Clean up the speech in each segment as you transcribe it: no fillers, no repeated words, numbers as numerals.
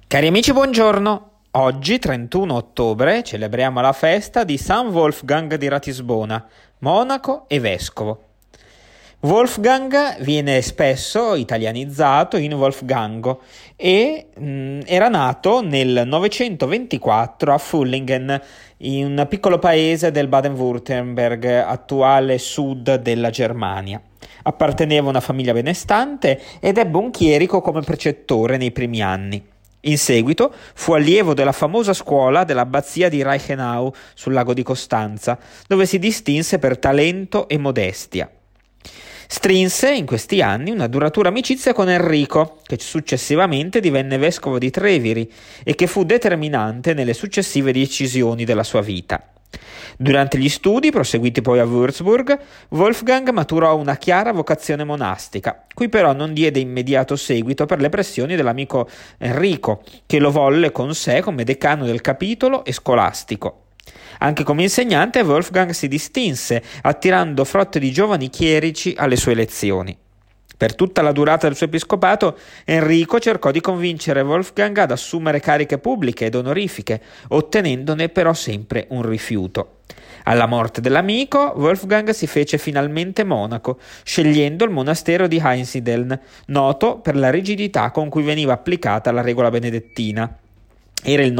Cari amici, buongiorno! Oggi, 31 ottobre, celebriamo la festa di San Wolfgang di Ratisbona, monaco e vescovo. Wolfgang viene spesso italianizzato in Wolfgango e era nato nel 924 a Fullingen, in un piccolo paese del Baden-Württemberg, attuale sud della Germania. Apparteneva a una famiglia benestante ed ebbe un chierico come precettore nei primi anni. In seguito fu allievo della famosa scuola dell'abbazia di Reichenau sul lago di Costanza, dove si distinse per talento e modestia. Strinse in questi anni una duratura amicizia con Enrico, che successivamente divenne vescovo di Treviri e che fu determinante nelle successive decisioni della sua vita. Durante gli studi, proseguiti poi a Würzburg, Wolfgang maturò una chiara vocazione monastica, cui però non diede immediato seguito per le pressioni dell'amico Enrico, che lo volle con sé come decano del capitolo e scolastico. Anche come insegnante Wolfgang si distinse, attirando frotte di giovani chierici alle sue lezioni. Per tutta la durata del suo episcopato, Enrico cercò di convincere Wolfgang ad assumere cariche pubbliche ed onorifiche, ottenendone però sempre un rifiuto. Alla morte dell'amico, Wolfgang si fece finalmente monaco, scegliendo il monastero di Einsiedeln, noto per la rigidità con cui veniva applicata la regola benedettina. Era il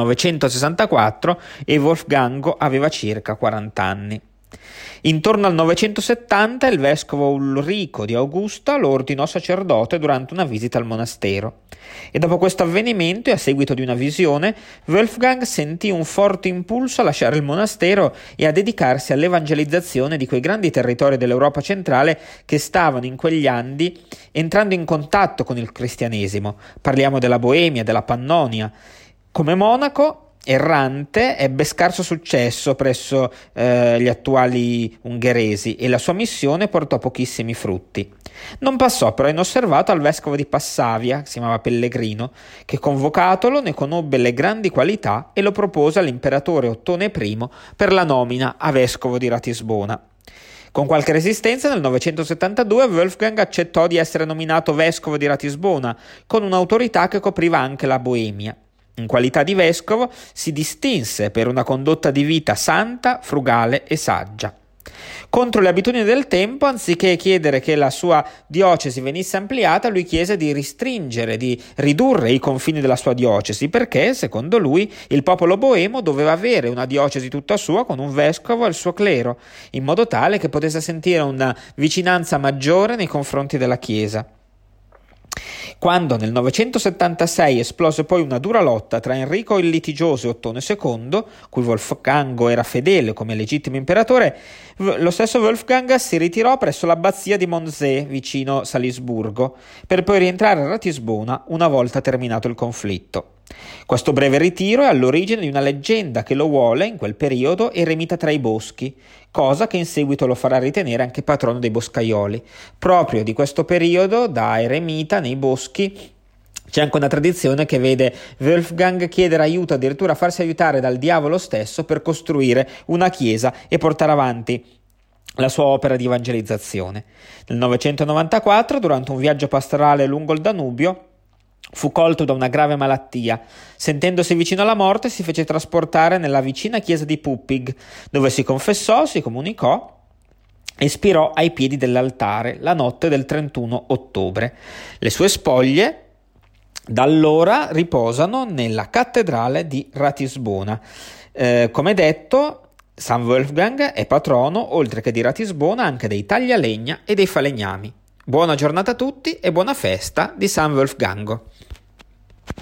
964 e Wolfgango aveva circa 40 anni. Intorno al 970 il vescovo Ulrico di Augusta lo ordinò sacerdote durante una visita al monastero. E dopo questo avvenimento e a seguito di una visione, Wolfgang sentì un forte impulso a lasciare il monastero e a dedicarsi all'evangelizzazione di quei grandi territori dell'Europa centrale che stavano in quegli anni entrando in contatto con il cristianesimo. Parliamo della Boemia, della Pannonia. Come monaco errante ebbe scarso successo presso gli attuali ungheresi e la sua missione portò pochissimi frutti. Non passò però inosservato al vescovo di Passavia, che si chiamava Pellegrino, che convocatolo ne conobbe le grandi qualità e lo propose all'imperatore Ottone I per la nomina a vescovo di Ratisbona. Con qualche resistenza nel 972 Wolfgang accettò di essere nominato vescovo di Ratisbona, con un'autorità che copriva anche la Boemia. In qualità di vescovo si distinse per una condotta di vita santa, frugale e saggia. Contro le abitudini del tempo, anziché chiedere che la sua diocesi venisse ampliata, lui chiese di restringere, di ridurre i confini della sua diocesi, perché, secondo lui, il popolo boemo doveva avere una diocesi tutta sua con un vescovo e il suo clero, in modo tale che potesse sentire una vicinanza maggiore nei confronti della Chiesa. Quando nel 976 esplose poi una dura lotta tra Enrico il Litigioso e Ottone II, cui Wolfgango era fedele come legittimo imperatore, lo stesso Wolfgang si ritirò presso l'abbazia di Monzé, vicino Salisburgo, per poi rientrare a Ratisbona una volta terminato il conflitto. Questo breve ritiro è all'origine di una leggenda che lo vuole, in quel periodo, eremita tra i boschi, cosa che in seguito lo farà ritenere anche patrono dei boscaioli. Proprio di questo periodo, da eremita nei boschi, c'è anche una tradizione che vede Wolfgang chiedere aiuto, addirittura farsi aiutare dal diavolo stesso per costruire una chiesa e portare avanti la sua opera di evangelizzazione. Nel 994, durante un viaggio pastorale lungo il Danubio, fu colto da una grave malattia. Sentendosi vicino alla morte, si fece trasportare nella vicina chiesa di Puppig, dove si confessò, si comunicò e spirò ai piedi dell'altare la notte del 31 ottobre. Le sue spoglie da allora riposano nella cattedrale di Ratisbona. Come detto, San Wolfgang è patrono, oltre che di Ratisbona, anche dei taglialegna e dei falegnami. Buona giornata a tutti e buona festa di San Wolfgango.